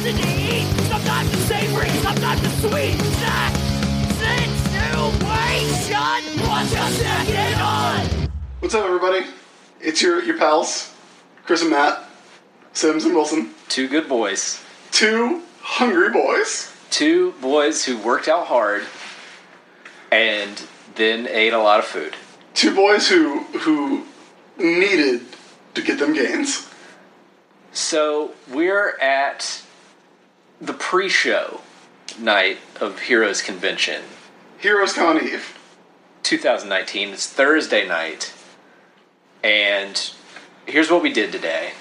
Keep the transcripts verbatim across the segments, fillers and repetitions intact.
option to eat. Sometimes it's savory, sometimes it's sweet. Snack, situation. What's your second on? What's up, everybody? It's your your pals, Chris and Matt, Sims and Wilson. Two good boys. Two hungry boys. Two boys who worked out hard and then ate a lot of food. Two boys who who needed to get them gains. So we're at the pre-show night of Heroes Convention. Heroes Con Eve. twenty nineteen. It's Thursday night. And here's what we did today.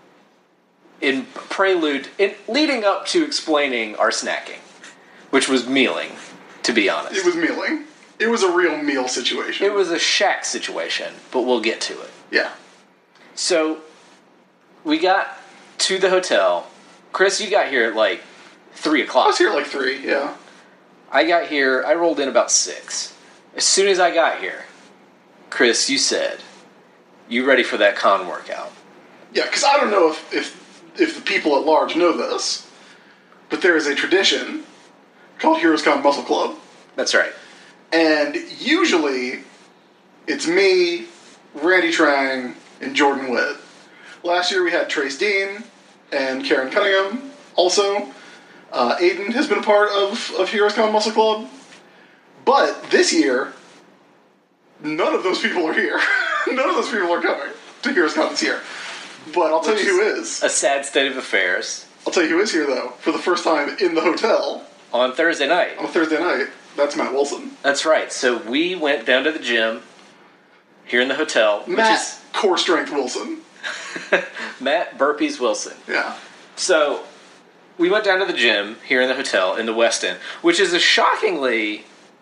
In prelude, in leading up to explaining our snacking, which was mealing, to be honest. It was mealing. It was a real meal situation. It was a shack situation, but we'll get to it. Yeah. So, we got to the hotel. Chris, you got here at like three o'clock. I was here at like three, yeah. I got here, I rolled in about six. As soon as I got here, Chris, you said, you ready for that con workout? Yeah, because I don't know if, if if the people at large know this, but there is a tradition called Heroes Con Muscle Club. That's right. And usually, it's me, Randy Trang, and Jordan Witt. Last year we had Trace Dean and Karen Cunningham also. Uh, Aiden has been a part of, of Heroes Con Muscle Club. But this year, none of those people are here. None of those people are coming to Heroes Con this year. But I'll tell Which you who is. A sad state of affairs. I'll tell you who is here, though, for the first time in the hotel. On Thursday night. On a Thursday night. That's Matt Wilson. That's right. So we went down to the gym here in the hotel. Matt Which is Core Strength Wilson. Matt Burpees Wilson. Yeah. So we went down to the gym here in the hotel in the West End, which is a shockingly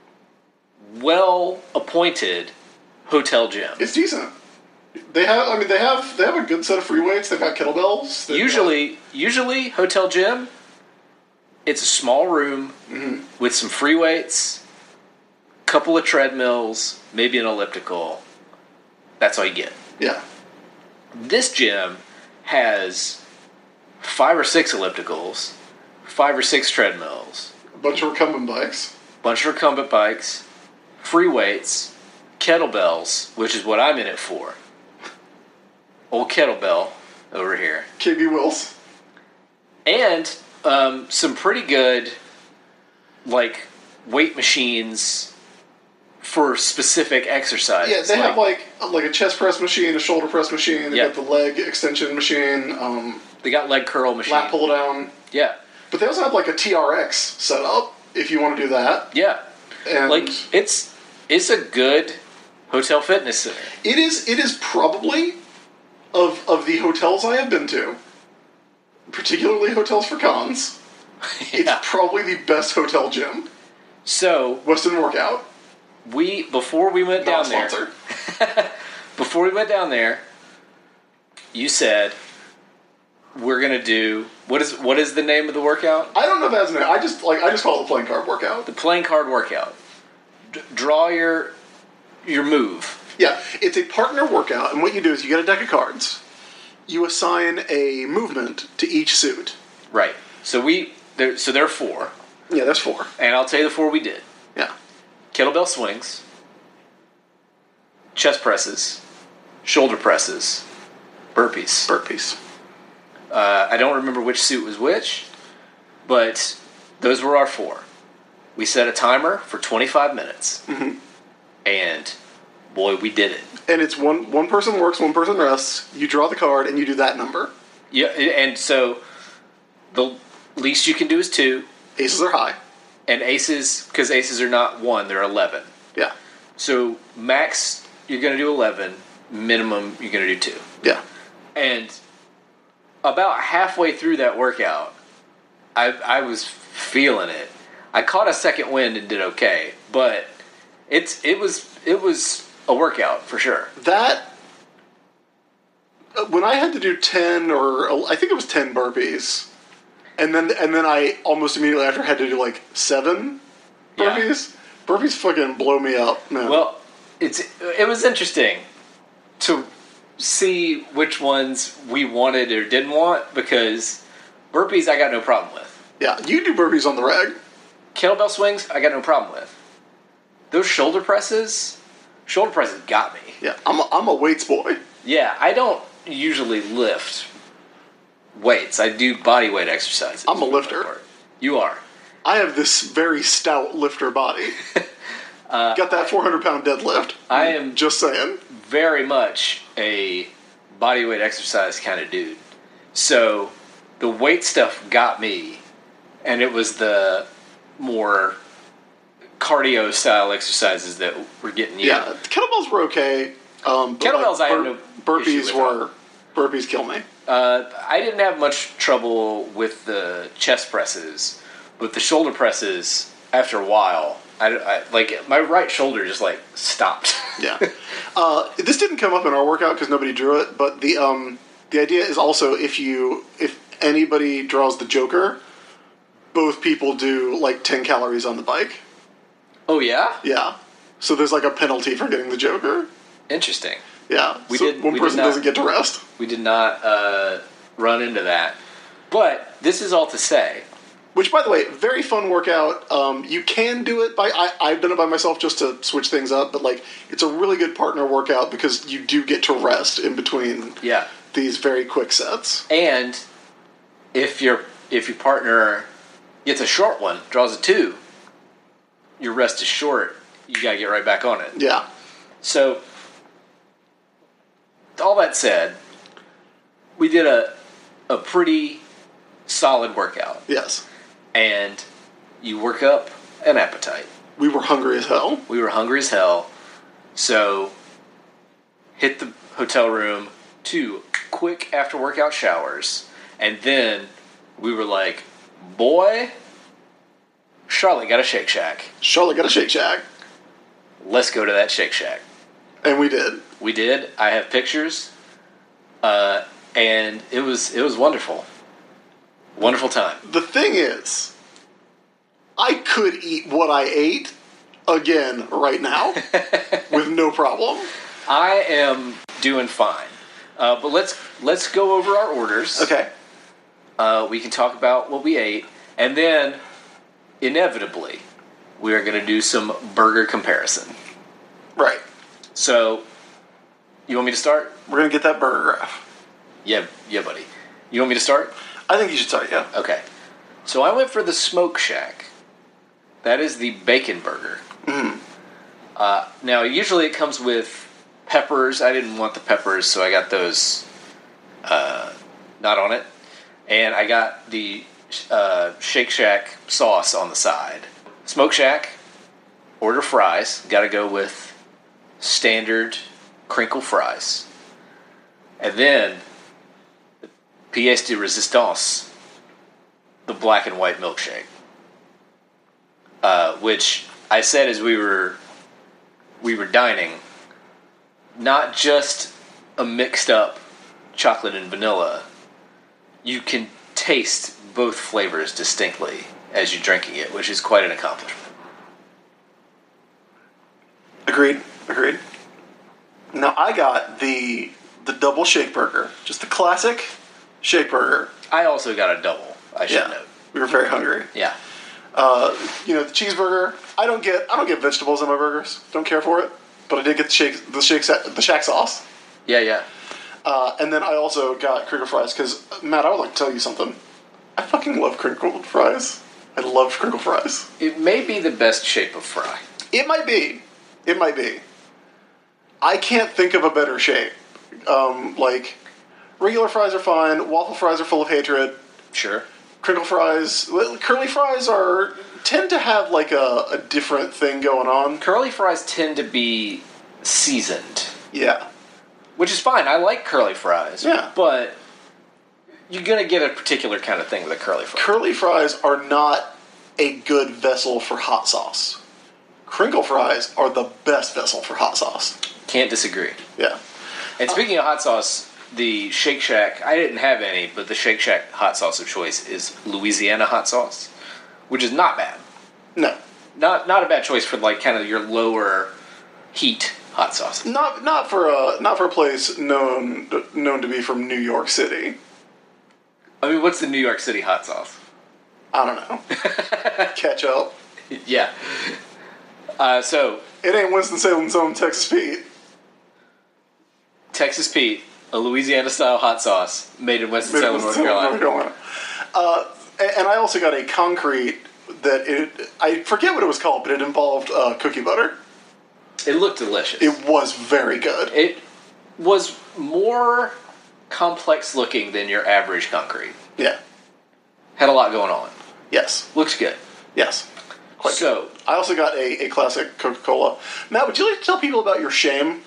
well-appointed hotel gym. It's decent. They have, I mean, they have, they have a good set of free weights. They've got kettlebells. They've Usually, got, usually hotel gym, it's a small room mm-hmm. with some free weights, couple of treadmills, maybe an elliptical. That's all you get. Yeah. This gym has five or six ellipticals, five or six treadmills, A bunch of recumbent bikes. bunch of recumbent bikes, free weights, kettlebells, which is what I'm in it for. Old kettlebell over here. K B Wills. And um, some pretty good, like, weight machines for specific exercises. Yeah, they have like like a chest press machine, a shoulder press machine. They Yeah. got the leg extension machine, um, They got leg curl machine. lat pull down. Yeah. But they also have like a T R X setup if you want to do that. Yeah. And Like, it's it's a good hotel fitness center. it is it is probably of of the hotels I have been to, particularly hotels for cons. Yeah. It's probably the best hotel gym. So, Weston Workout. we, before we went Not down there, sponsored. before we went down there, you said, we're going to do, what is what is the name of the workout? I don't know if that's an I just like I just call it the playing card workout. The playing card workout. D- draw your your move. Yeah, it's a partner workout, and what you do is you get a deck of cards. You assign a movement to each suit. Right. So we, there, so there are four. Yeah, there's four. And I'll tell you the four we did. Yeah. Kettlebell swings, chest presses, shoulder presses, burpees. Burpees. Uh, I don't remember which suit was which, but those were our four. We set a timer for twenty-five minutes. Mm-hmm. And, boy, we did it. And it's one one person works, one person rests. You draw the card, and you do that number. Yeah, and so the least you can do is two. Aces are high. And aces, because aces are not one, they're eleven. Yeah. So max, you're going to do eleven. Minimum, you're going to do two. Yeah. And about halfway through that workout, I I was feeling it. I caught a second wind and did okay, but it's it was it was a workout for sure. That when I had to do ten or I think it was ten burpees, and then and then I almost immediately after had to do like seven burpees. Yeah. Burpees fucking blow me up, man. Well, it's it was interesting to see which ones we wanted or didn't want, because Burpees, I got no problem with. Yeah, you do burpees on the reg. Kettlebell swings, I got no problem with. Those shoulder presses, shoulder presses got me. Yeah, I'm a, I'm a weights boy. Yeah, I don't usually lift weights. I do body weight exercises. I'm a for the lifter. most part. You are. I have this very stout lifter body. uh, Got that four hundred pound deadlift. I am just saying. Very much a body weight exercise kind of dude. So the weight stuff got me, and it was the more cardio style exercises that were getting you. Yeah, kettlebells were okay. Um, but Kettlebells, like, I have no burpees issue with were burpees kill me. Uh, I didn't have much trouble with the chest presses, but the shoulder presses, after a while, I, I like my right shoulder just like stopped. Yeah, uh, this didn't come up in our workout because nobody drew it. But the um, the idea is also if you if anybody draws the Joker, both people do like ten calories on the bike. Oh yeah, yeah. So there's like a penalty for getting the Joker. Interesting. Yeah, we so did. One we person did not, doesn't get to rest. We did not uh, run into that. But this is all to say. Which, by the way, very fun workout. Um, you can do it by... I, I've done it by myself just to switch things up, but like it's a really good partner workout because you do get to rest in between yeah. these very quick sets. And if your if your partner gets a short one, draws a two, your rest is short, you got to get right back on it. Yeah. So, all that said, we did a a pretty solid workout. Yes. And you work up an appetite. We were hungry as hell. We were hungry as hell. So, hit the hotel room, two quick after workout showers, and then we were like, boy, Charlotte got a Shake Shack. Charlotte got a Shake Shack. Let's go to that Shake Shack. And we did. We did. I have pictures. Uh, and it was it was wonderful. Wonderful time. The thing is, I could eat what I ate again right now with no problem. I am doing fine. Uh, but let's let's go over our orders. Okay. Uh, we can talk about what we ate, and then inevitably we are going to do some burger comparison. Right. So, you want me to start? We're going to get that burger graph. Yeah, yeah, buddy. You want me to start? I think you should start, yeah. Okay. So I went for the Smoke Shack. That is the bacon burger. Mm. Uh, now, usually it comes with peppers. I didn't want the peppers, so I got those uh, not on it. And I got the uh, Shake Shack sauce on the side. Smoke Shack, order fries. Got to go with standard crinkle fries. And then the pièce de résistance, the black and white milkshake. Uh, which I said as we were we were dining, not just a mixed up chocolate and vanilla. You can taste both flavors distinctly as you're drinking it, which is quite an accomplishment. Agreed. Agreed. Now, I got the the double shake burger. Just the classic shake burger. I also got a double, I should Yeah. note. We were very hungry. Yeah. Uh, you know, the cheeseburger. I don't get I don't get vegetables in my burgers. Don't care for it. But I did get the shake the shake the shack sauce. Yeah, yeah. Uh, and then I also got crinkle fries because Matt, I would like to tell you something. I fucking love crinkled fries. I love crinkle fries. It may be the best shape of fry. It might be. It might be. I can't think of a better shape. Um, like, regular fries are fine. Waffle fries are full of hatred. Sure. Crinkle fries, well, curly fries are tend to have like a, a different thing going on. Curly fries tend to be seasoned, Yeah. which is fine. I like curly fries. Yeah. But you're going to get a particular kind of thing with a curly fry. Curly fries are not a good vessel for hot sauce. Crinkle fries are the best vessel for hot sauce. Can't disagree. Yeah. And speaking of hot sauce, the Shake Shack, I didn't have any, but the Shake Shack hot sauce of choice is Louisiana hot sauce, which is not bad. No. Not not a bad choice for like kind of your lower heat hot sauce. Not not for a not for a place known known to be from New York City. I mean, what's the New York City hot sauce? I don't know. Ketchup. Yeah. Uh, so, It ain't Winston-Salem's own Texas Pete. Texas Pete, a Louisiana-style hot sauce made in Winston-Salem, North Carolina. North Carolina. Uh, and and I also got a concrete that it, I forget what it was called, but it involved uh, cookie butter. It looked delicious. It was very good. It was more complex looking than your average concrete. Yeah. Had a lot going on. Yes. Looks good. Yes. Quite So, good. I also got a, a classic Coca-Cola. Matt, would you like to tell people about your shame?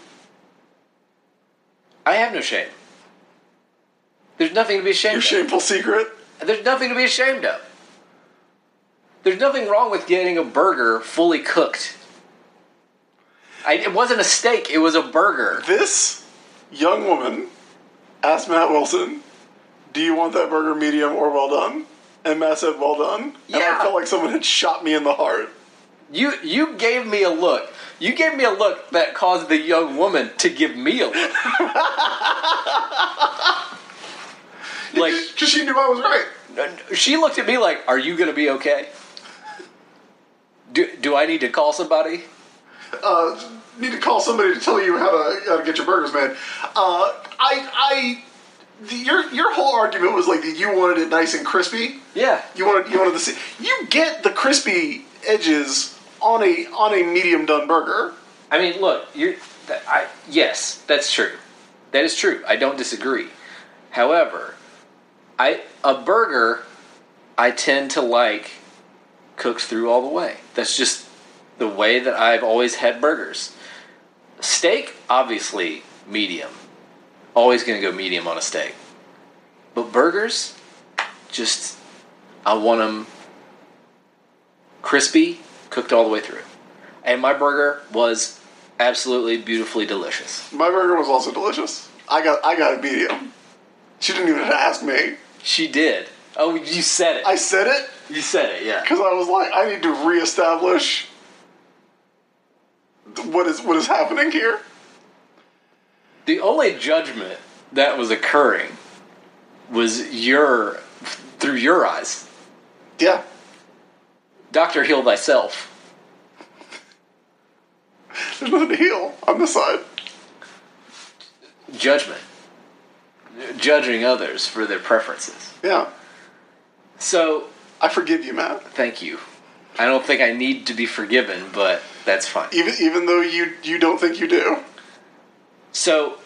I have no shame. There's nothing to be ashamed Your of. shameful secret? There's nothing to be ashamed of. There's nothing wrong with getting a burger fully cooked. I, it wasn't a steak, it was a burger. This young woman asked Matt Wilson, do you want that burger medium or well done? And Matt said, well done. And Yeah. I felt like someone had shot me in the heart. You you gave me a look. You gave me a look that caused the young woman to give me a look. Like, Because she knew I was right. she looked at me like, "Are you going to be okay? Do do I need to call somebody?" Uh, need to call somebody to tell you how to, how to get your burgers made. Uh, I, I, the, your your whole argument was like that you wanted it nice and crispy. Yeah. You wanted you wanted the you get the crispy edges on a on a medium done burger. I mean, look, you're. That, I yes, that's true. That is true. I don't disagree. However, I a burger, I tend to like cooked through all the way. That's just the way that I've always had burgers. Steak, obviously, medium. Always going to go medium on a steak. But burgers, just, I want them crispy, cooked all the way through. And my burger was absolutely beautifully delicious. My burger was also delicious. I got I got a medium. She didn't even have to ask me. She did. Oh, you said it. I said it you said it, yeah. because I was like, I need to reestablish what is what is happening here. The only judgment that was occurring was your, through your eyes. Yeah. Doctor, heal thyself. There's nothing to heal on this side. Judgment. Judging others for their preferences. Yeah. So, I forgive you, Matt. thank you. I don't think I need to be forgiven, but that's fine. Even even though you you don't think you do. So,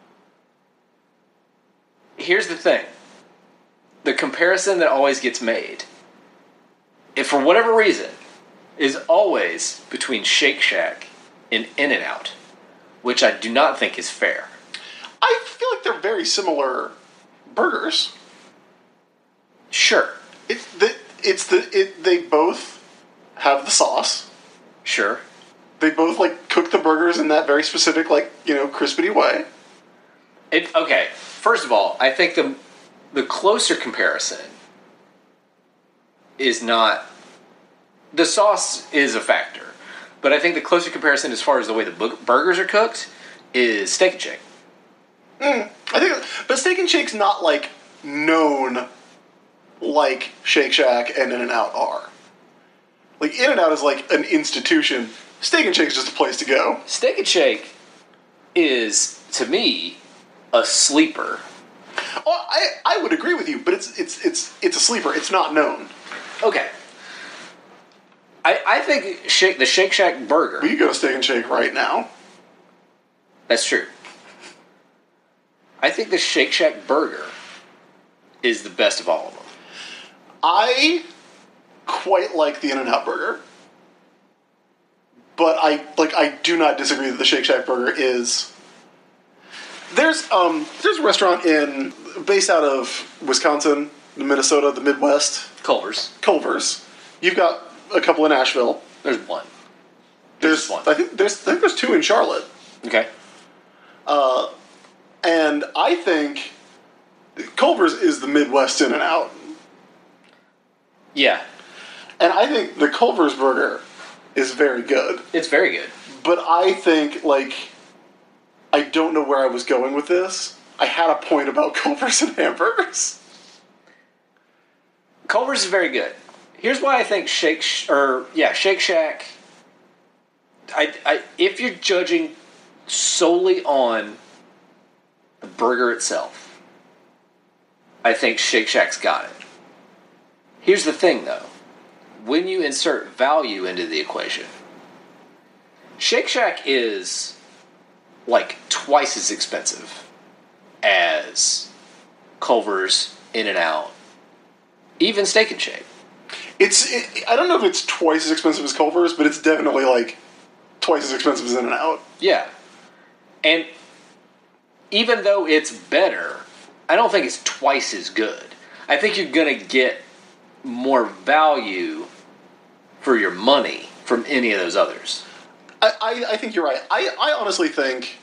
here's the thing. The comparison that always gets made, if for whatever reason, is always between Shake Shack and In-N-Out, which I do not think is fair. I feel like they're very similar burgers. Sure. It's the it's the it they both have the sauce. Sure. They both like cook the burgers in that very specific, like, you know, crispity way. It, okay, first of all, I think the the closer comparison is not... The sauce is a factor, but I think the closer comparison as far as the way the bu- burgers are cooked is Steak and Shake. Mm, I think, but Steak and Shake's not like known like Shake Shack and In-N-Out are. Like In-N-Out is like an institution. Steak and Shake's just a place to go. Steak and Shake is, to me, a sleeper. Oh, I I would agree with you, but it's it's it's it's a sleeper. It's not known. Okay. I, I think Shake, the Shake Shack burger... We could go to Steak and Shake right now. That's true. I think the Shake Shack burger is the best of all of them. I quite like the In-N-Out burger, but I like I do not disagree that the Shake Shack burger is. There's um there's a restaurant in based out of Wisconsin, Minnesota, the Midwest, Culver's. Culver's. You've got a couple in Asheville. There's one. There's one. I think there's I think there's two in Charlotte. Okay. Uh, and I think Culver's is the Midwest In-N-Out. Yeah. And I think the Culver's burger is very good. It's very good. But I think, like, I don't know where I was going with this. I had a point about Culver's and hamburgers. Culver's is very good. Here's why I think Shake Sh- or yeah Shake Shack. I, I if you're judging solely on the burger itself, I think Shake Shack's got it. Here's the thing, though: when you insert value into the equation, Shake Shack is like twice as expensive as Culver's, In-N-Out, even Steak and Shake. It's it, I don't know if it's twice as expensive as Culver's, but it's definitely like twice as expensive as In-N-Out. Yeah. And even though it's better, I don't think it's twice as good. I think you're going to get more value for your money from any of those others. I, I, I think you're right. I, I honestly think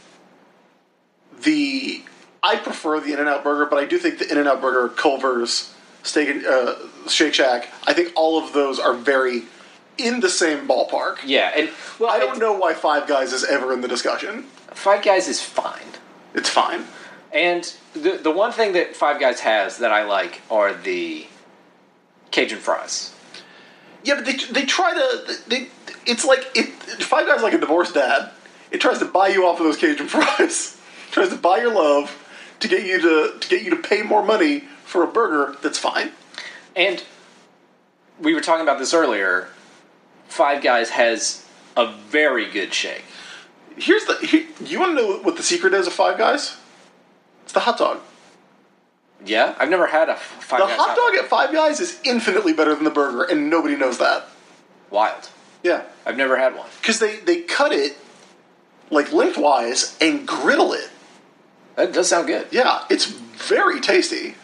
the I prefer the In-N-Out burger, but I do think the In-N-Out burger, Culver's, Steak and uh, Shake Shack, I think all of those are very in the same ballpark. Yeah, and well, I don't know why Five Guys is ever in the discussion. Five Guys is fine. It's fine. And the the one thing that Five Guys has that I like are the Cajun fries. Yeah, but they they try to they it's like it Five Guys is like a divorced dad. It tries to buy you off of those Cajun fries. It tries to buy your love to get you to to get you to pay more money for a burger that's fine. And we were talking about this earlier. Five Guys has a very good shake. Here's the here, you want to know what the secret is of Five Guys? It's the hot dog. Yeah, I've never had a Five The Guys hot dog at Five Guys is infinitely better than the burger, and nobody knows that. Wild. Yeah. I've never had one. Because they, they cut it, like, lengthwise and griddle it. That does sound good. Yeah, it's very tasty.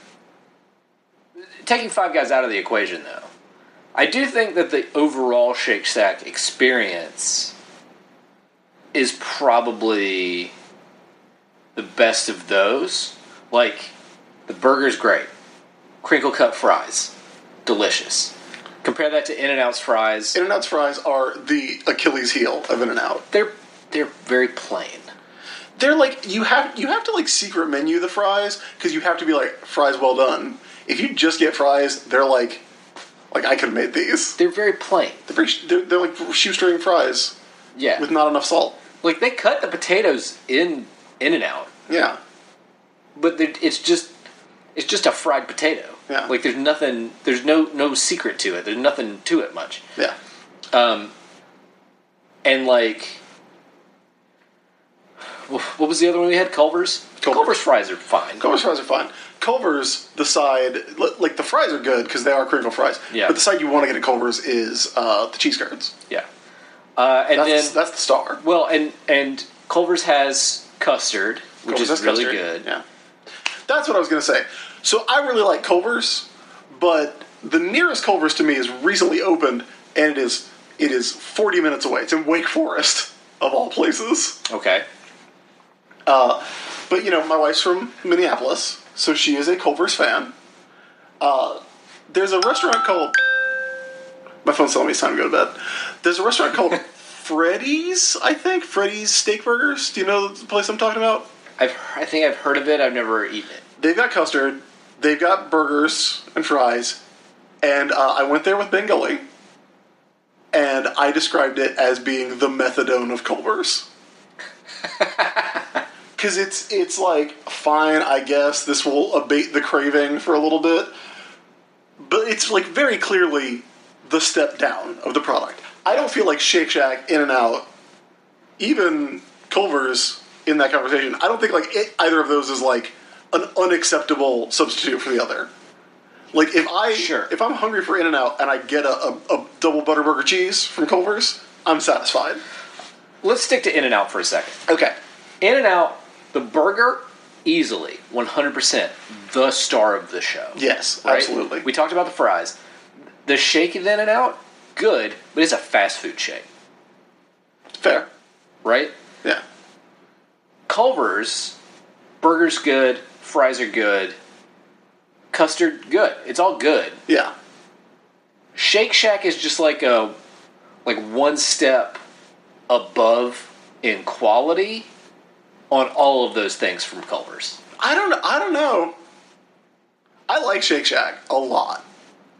Taking Five Guys out of the equation, though, I do think that the overall Shake Shack experience is probably the best of those. Like, the burger's great. Crinkle cut fries. Delicious. Compare that to In-N-Out's fries. In-N-Out's fries are the Achilles heel of In-N-Out. They're they're very plain. They're like, you have you have to like secret menu the fries, because you have to be like, fries well done. If you just get fries, they're like, like I could have made these. They're very plain. They're, very, they're, they're like shoestring fries. Yeah. With not enough salt. Like, they cut the potatoes in In-N-Out. Yeah. But it's just it's just a fried potato. Yeah. Like, there's nothing, there's no no secret to it. There's nothing to it much. Yeah. Um, and like, what was the other one we had? Culver's? Culver's. Culver's fries are fine. Culver's fries are fine. Culver's, the side, like the fries are good because they are crinkle fries. Yeah. But the side you want to get at Culver's is uh, the cheese curds. Yeah. Uh, and that's, then the, that's the star. Well, and and Culver's has custard, which Culver's is has really custard. good. Yeah. That's what I was going to say. So I really like Culver's, but the nearest Culver's to me is recently opened, and it is it is forty minutes away. It's in Wake Forest, of all places. Okay. Uh, but, you know, my wife's from Minneapolis, so she is a Culver's fan. Uh, there's a restaurant called... My phone's telling me it's time to go to bed. There's a restaurant called Freddy's, I think. Freddy's Steak Burgers. Do you know the place I'm talking about? I've I think I've heard of it. I've never eaten it. They've got custard. They've got burgers and fries. And uh, I went there with Ben Gully, and I described it as being the methadone of Culver's. Because it's, it's like, fine, I guess this will abate the craving for a little bit. But it's like very clearly the step down of the product. I don't feel like Shake Shack, In-N-Out, even Culver's in that conversation. I don't think like it, either of those is like an unacceptable substitute for the other. Like if I Sure. if I'm hungry for In-N-Out and I get a, a, a double butter burger cheese from Culver's, I'm satisfied. Let's stick to In-N-Out for a second. Okay. In-N-Out, the burger, easily, one hundred percent, the star of the show. Yes, Right? absolutely. We talked about the fries. The shake in In-N-Out, good, but it's a fast food shake. Fair. Right? Yeah. Culver's, burger's good, fries are good, custard, good. It's all good. Yeah. Shake Shack is just like a like one step above in quality on all of those things from Culver's. I don't know. I don't know. I like Shake Shack a lot.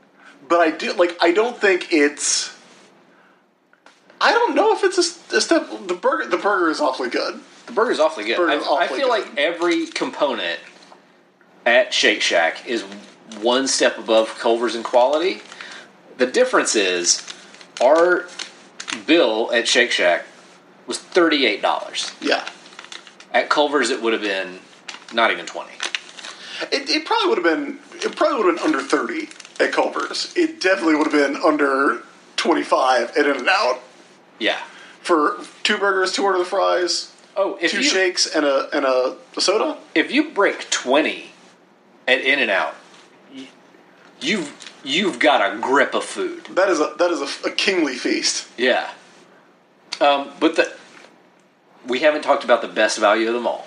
but I do like. I don't think it's. I don't know if it's a, a step. The burger, the burger is awfully good. The burger's awfully good. Burger's I, awfully I feel good. like every component at Shake Shack is one step above Culver's in quality. The difference is our bill at Shake Shack was thirty-eight dollars. Yeah, At Culver's, it would have been not even twenty. it, it probably would have been. It probably would have been under thirty at Culver's. It definitely would have been under twenty-five at In-N-Out Yeah. for two burgers, two order of fries, Oh, if two you shakes, and a and a, a soda. if you break twenty at In-N-Out, y- you've you've got a grip of food. That is a that is a, a kingly feast. Yeah. Um, but the we haven't talked about the best value of them all.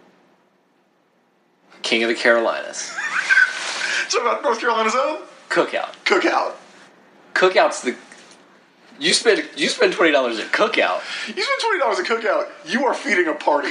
King of the Carolinas. So about North Carolina's own Cookout. Cookout. Cookout's the you spend you spend twenty dollars at Cookout. You spend twenty dollars at Cookout, you are feeding a party.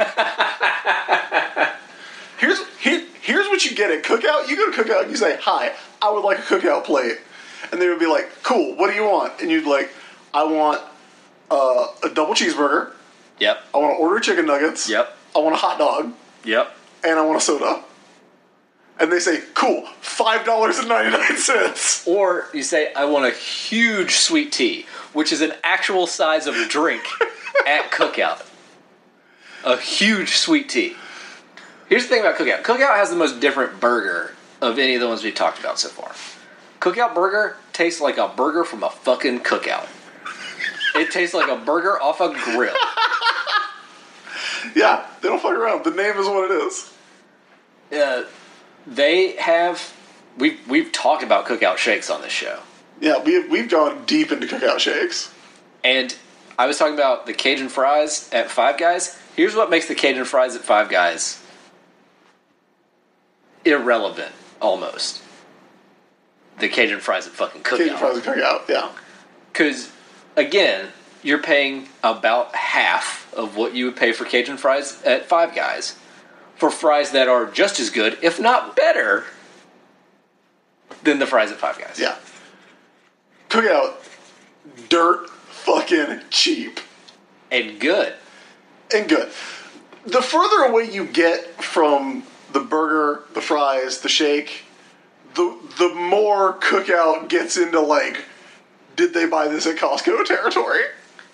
here's here, here's what you get at Cookout. You go to Cookout and you say, "Hi, I would like a Cookout plate," and they would be like, "Cool, what do you want?" And you'd be like, "I want uh, a double cheeseburger. Yep. I want to order chicken nuggets. Yep. I want a hot dog, Yep. and I want a soda." And they say, "Cool, five dollars and ninety nine cents." Or you say, I want a huge sweet tea, which is an actual size of drink at Cookout. A huge sweet tea. Here's the thing about Cookout. Cookout has the most different burger of any of the ones we've talked about so far. Cookout burger tastes like a burger from a fucking cookout. It tastes like a burger off a grill. Yeah, they don't fuck around. The name is what it is. Uh, they have... We've, we've talked about Cookout shakes on this show. Yeah, we've we've gone deep into Cookout shakes. And I was talking about the Cajun fries at Five Guys. Here's what makes the Cajun fries at Five Guys irrelevant, almost. The Cajun fries at fucking Cookout. Cajun fries at Cookout, yeah. Because, again, you're paying about half of what you would pay for Cajun fries at Five Guys for fries that are just as good, if not better, than the fries at Five Guys. Yeah. Cookout, dirt fucking cheap. And good. And good. The further away you get from the burger, the fries, the shake, the the more Cookout gets into, like, did they buy this at Costco territory?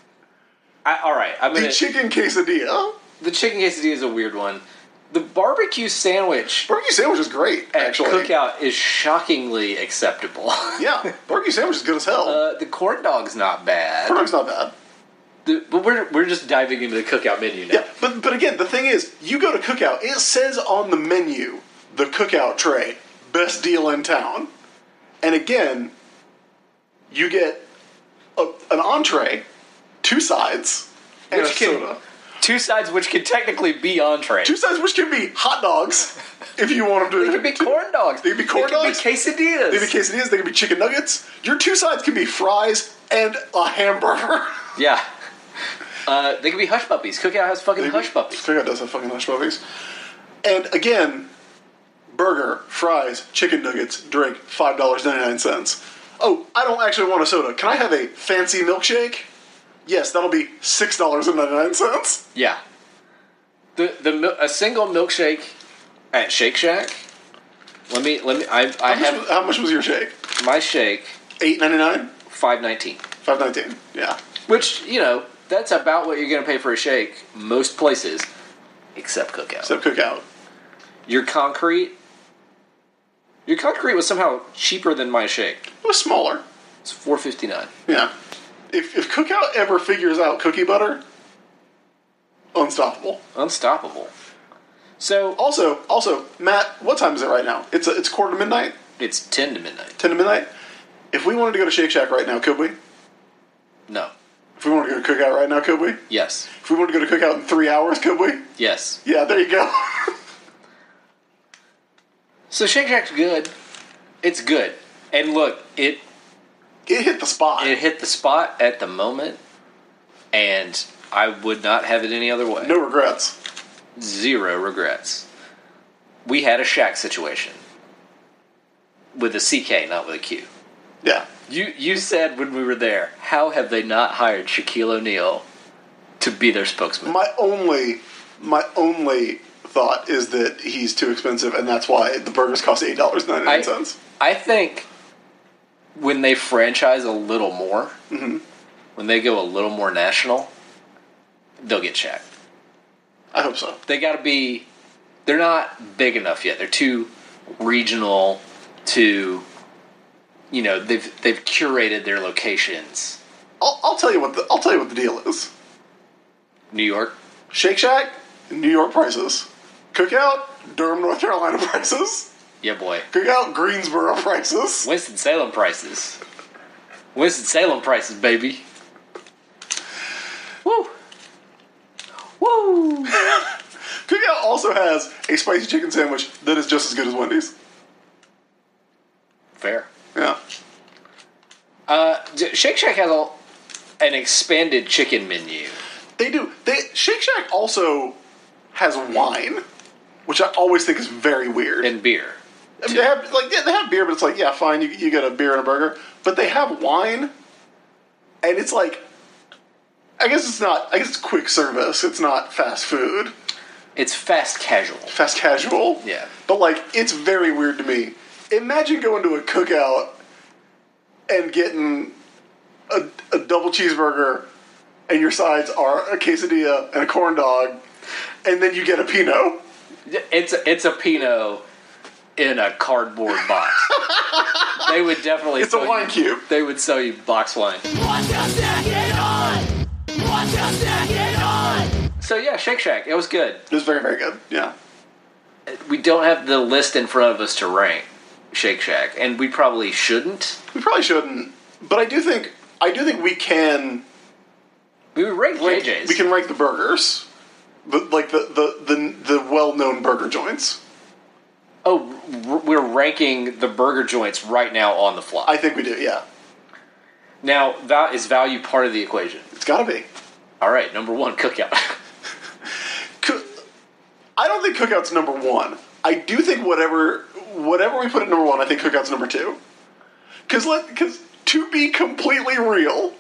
I, all right, I'm The gonna... chicken quesadilla. The chicken quesadilla is a weird one. The barbecue sandwich Barbecue sandwich is great, at actually. Cookout is shockingly acceptable. Yeah, barbecue sandwich is good as hell. Uh, the corn dog's not bad. Corn dog's not bad. The- but we're we're just diving into the Cookout menu now. Yeah, but but again, the thing is, you go to Cookout, it says on the menu, the Cookout tray, best deal in town. And again, you get a, an entree, two sides, and Which a can- soda. Two sides which can technically be entree. Two sides which can be hot dogs, if you want them to. They could be corn dogs. They could be corn They could dogs. be quesadillas. They can be quesadillas, they can be chicken nuggets. Your two sides can be fries and a hamburger. Yeah. Uh, they could be hush puppies. Cookout has fucking hush puppies. Cookout does have fucking hush puppies. And again, burger, fries, chicken nuggets, drink, five dollars and ninety-nine cents. Oh, I don't actually want a soda. Can I have a fancy milkshake? Yes, that'll be six dollars and ninety-nine cents. Yeah. The the mil- a single milkshake at Shake Shack. Let me let me. I I How much, have was, how much was your shake? my shake eight ninety-nine? five nineteen. five nineteen, yeah. Which, you know, that's about what you're going to pay for a shake most places, except Cookout. So Cookout. Your concrete, your concrete was somehow cheaper than my shake. It was smaller. It's four fifty nine. Yeah. If, if Cookout ever figures out cookie butter, unstoppable. Unstoppable. So Also, also, Matt, what time is it right now? It's a, it's quarter to midnight? it's ten to midnight. ten to midnight? If we wanted to go to Shake Shack right now, could we? No. If we wanted to go to Cookout right now, could we? Yes. If we wanted to go to Cookout in three hours, could we? Yes. Yeah, there you go. So Shake Shack's good. It's good. And look, it It hit the spot. it hit the spot at the moment, and I would not have it any other way. No regrets. Zero regrets. We had a Shack situation. With a C K, not with a Q. Yeah. You you said when we were there, how have they not hired Shaquille O'Neal to be their spokesman? My only, my only thought is that he's too expensive, and that's why the burgers cost eight dollars and ninety-nine cents. I think when they franchise a little more, Mm-hmm. when they go a little more national, they'll get Shaq. I hope so. They got to be. They're not big enough yet. They're too regional. Too, you know, they've they've curated their locations. I'll, I'll tell you what the I'll tell you what the deal is. New York. Shake Shack, New York prices. Cookout, Durham, North Carolina prices. Yeah, boy. Cookout, Greensboro prices. Winston-Salem prices. Winston-Salem prices, baby. Woo. Woo. Cookout also has a spicy chicken sandwich that is just as good as Wendy's. Fair. Yeah. Uh, Shake Shack has a, an expanded chicken menu. They do. They Shake Shack also has wine, which I always think is very weird. And beer. I mean, they have like yeah, they have beer, but it's like yeah, fine, you you get a beer and a burger, but they have wine, and it's like, I guess it's not. I guess it's quick service. It's not fast food. It's fast casual. Fast casual. Yeah. But like, it's very weird to me. Imagine going to a cookout and getting a, a double cheeseburger, and your sides are a quesadilla and a corn dog, and then you get a Pinot. It's a, it's a Pinot in a cardboard box. They would definitely. It's a sell wine you, cube. They would sell you box wine. What you snacking on? What you snacking on? So yeah, Shake Shack. It was good. It was very, very good. Yeah. We don't have the list in front of us to rank Shake Shack, and we probably shouldn't. We probably shouldn't, but I do think I do think we can We would rank rank, J J's. we can rank the burgers, the, like the the, the, the well known burger joints. Oh, r- we're ranking the burger joints right now on the fly. I think we do. Yeah, Now, val- is value part of the equation? it's got to be. All right, number one, Cookout. Coo- I don't think Cookout's number one. I do think whatever whatever we put at number one, I think Cookout's number two. Because let because to be completely real,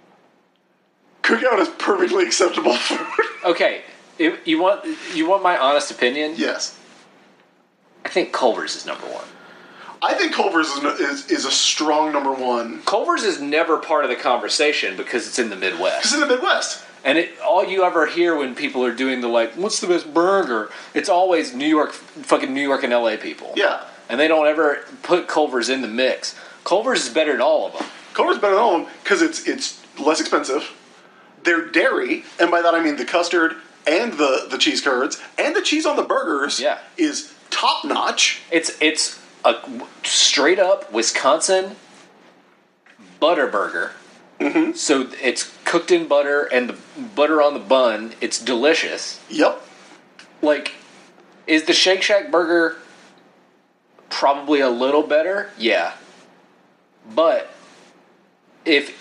Cookout is perfectly acceptable food. Okay, if you want you want my honest opinion? Yes, I think Culver's is number one. I think Culver's is, is is a strong number one. Culver's is never part of the conversation because it's in the Midwest. It's in the Midwest. And it, all you ever hear when people are doing the like, what's the best burger? It's always New York, fucking New York and L A people. Yeah. And they don't ever put Culver's in the mix. Culver's is better than all of them. Culver's better than all of them because it's it's less expensive. They're dairy, and by that I mean the custard and the, the cheese curds and the cheese on the burgers. Yeah. Is top notch. It's it's a straight up Wisconsin butter burger. Mm-hmm. So it's cooked in butter and the butter on the bun. It's delicious. Yep. Like, is the Shake Shack burger probably a little better? Yeah. But if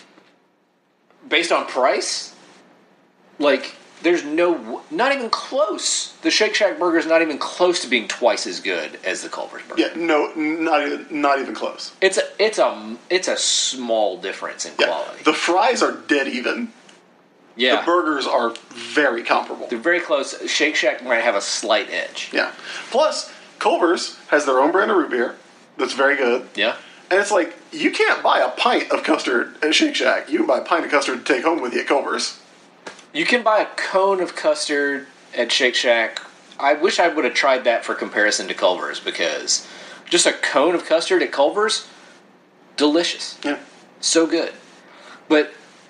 based on price, like there's no not even close. The Shake Shack burger is not even close to being twice as good as the Culver's burger. Yeah. No. Not even not even close. It's a it's a it's a small difference in Yeah. quality. The fries are dead even. yeah. The burgers are very comparable. They're very close. Shake Shack might have a slight edge. Yeah. Plus, Culver's has their own brand of root beer that's very good. Yeah. And it's like, you can't buy a pint of custard at Shake Shack. You can buy a pint of custard to take home with you at Culver's. You can buy a cone of custard at Shake Shack. I wish I would have tried that for comparison to Culver's because just a cone of custard at Culver's, delicious. Yeah. So good. But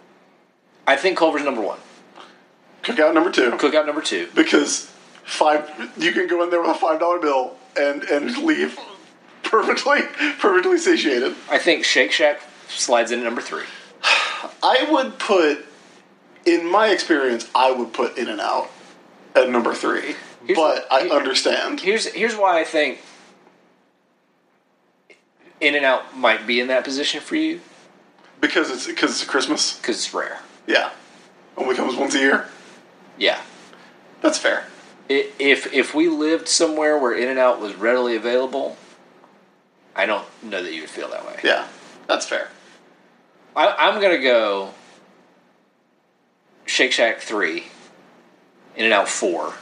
I think Culver's number one. Cookout number two. Cookout number two. Because five, you can go in there with a five dollar bill and, and leave perfectly, perfectly satiated. I think Shake Shack slides in at number three. I would put, in my experience, I would put In-N-Out at number three. Here's but the- I here- understand. Here's here's why I think In-N-Out might be in that position for you Because it's because it's Christmas. because it's rare. Yeah. Only comes once a year. Yeah. That's fair. I- If if we lived somewhere where In-N-Out was readily available, I don't know that you would feel that way. Yeah. That's fair. I, I'm gonna go Shake Shack three, In and Out four,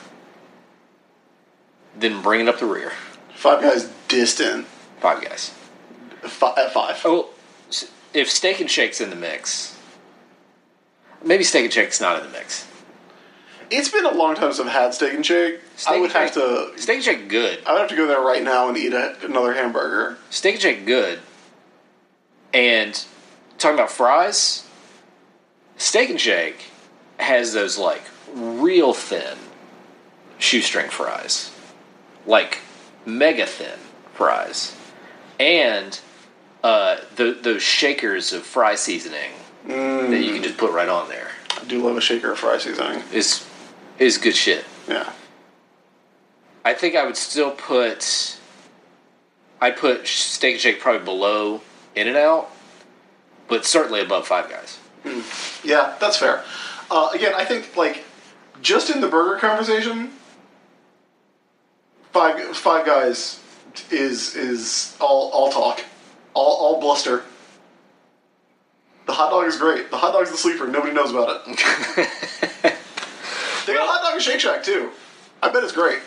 then bring it up the rear. Five Guys distant. Five Guys. Fi- at five. Oh, if Steak and Shake's in the mix, maybe Steak and Shake's not in the mix. It's been a long time since I've had Steak and Shake. Steak I would and have Shake, to. Steak and Shake good. I would have to go there right now and eat a, another hamburger. Steak and Shake good. And talking about fries, Steak and Shake has those like real thin shoestring fries, like mega thin fries, and uh, the, those shakers of fry seasoning Mm. that you can just put right on there. I do love a shaker of fry seasoning. Is is good shit. Yeah. I think I would still put. I'd put Steak and Shake probably below In and Out, but certainly above Five Guys. Yeah, that's fair. Uh, again, I think, like, just in the burger conversation, Five Five Guys is is all all talk, all all bluster. The hot dog is great. The hot dog's the sleeper. Nobody knows about it. They got a hot dog at Shake Shack too. I bet it's great.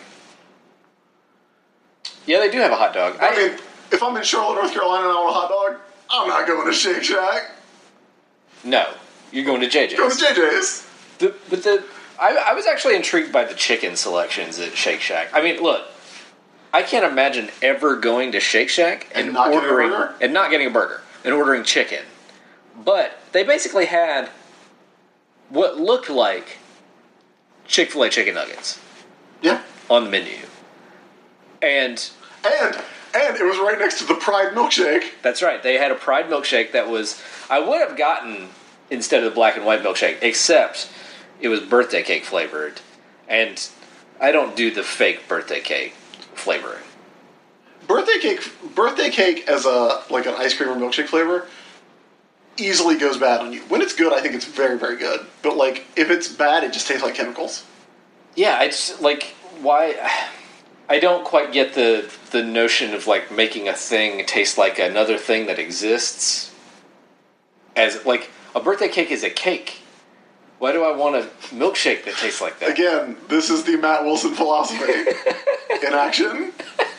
Yeah, they do have a hot dog. I mean, if I'm in Charlotte, North Carolina, and I want a hot dog, I'm not going to Shake Shack. No, you're going to J J's. Go to J J's. The, but the I, I was actually intrigued by the chicken selections at Shake Shack. I mean, look, I can't imagine ever going to Shake Shack and, And not getting a ordering burger? and not getting a burger and ordering chicken. But they basically had what looked like Chick-fil-A chicken nuggets Yeah. on the menu. And And and it was right next to the Pride milkshake. that's right, they had a Pride milkshake that was I would have gotten instead of the black and white milkshake, except it was birthday cake flavored. And I don't do the fake birthday cake flavoring. Birthday cake, birthday cake as a like an ice cream or milkshake flavor, easily goes bad on you. When it's good, I think it's very very good. But like if it's bad, it just tastes like chemicals. Yeah, it's like why I don't quite get the the notion of like making a thing taste like another thing that exists. As like a birthday cake is a cake. Why do I want a milkshake that tastes like that? Again, this is the Matt Wilson philosophy in action.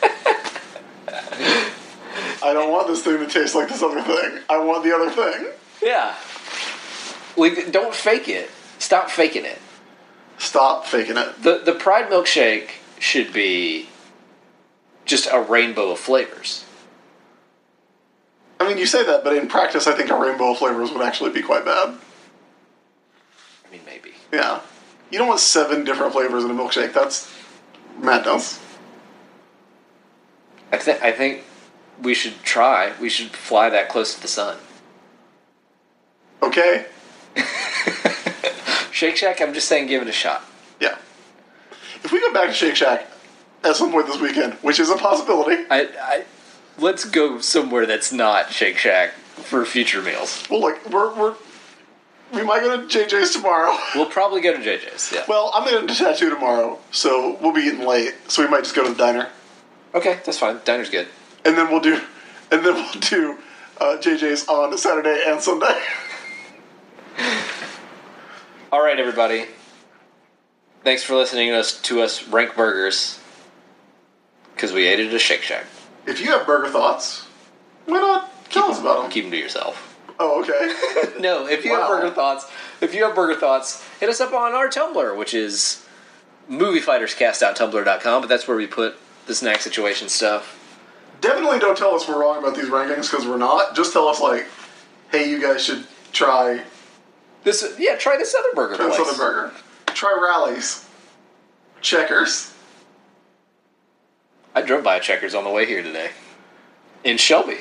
I don't want this thing to taste like this other thing. I want the other thing. Yeah. Like don't fake it. Stop faking it. Stop faking it. The the Pride milkshake should be just a rainbow of flavors. I mean, you say that, but in practice, I think a rainbow of flavors would actually be quite bad. I mean, maybe. Yeah. You don't want seven different flavors in a milkshake. That's madness. I think I think we should try. We should fly that close to the sun. Okay? Shake Shack, I'm just saying, give it a shot. Yeah. If we go back to Shake Shack at some point this weekend, which is a possibility, I, I let's go somewhere that's not Shake Shack for future meals. well, look, we're, we're we might go to J J's tomorrow. We'll probably go to J J's. Yeah. Well, I'm going to tattoo tomorrow, so we'll be getting late, so we might just go to the diner, Okay, that's fine. Diner's good. and then we'll do, and then we'll do uh, J J's on Saturday and Sunday. All right, everybody. Thanks for listening to us, to us rank burgers because we ate it at a Shake Shack. If you have burger thoughts, why not tell us about them? Keep them to yourself. Oh, okay. No, if you have Wow. burger thoughts, if you have burger thoughts, hit us up on our Tumblr, which is movie fighters cast dot tumblr dot com, but that's where we put the snack situation stuff. Definitely don't tell us we're wrong about these rankings, because we're not. Just tell us, like, hey, you guys should try, This, yeah, try this other burger try place. this other burger. Try Rallies. Checkers. I drove by a Checkers on the way here today. In Shelby.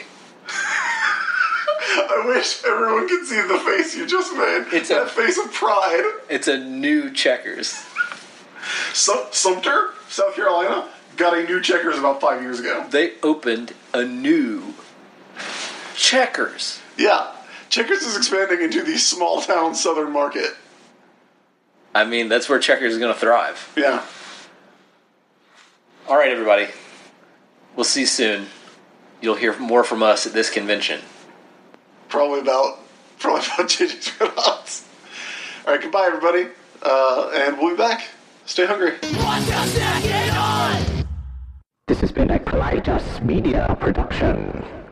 I wish everyone could see the face you just made. It's that a- face of pride. It's a new Checkers. Sum- Sumter, South Carolina, got a new Checkers about five years ago. They opened a new Checkers. Yeah. Checkers is expanding into the small town southern market. I mean, that's where Checkers is going to thrive. Yeah. All right, everybody. We'll see you soon. You'll hear more from us at this convention. Probably about probably about J J's Red Hots. All right, goodbye, everybody, uh, and we'll be back. Stay hungry. What you snacking on? This has been a Colitis Media production.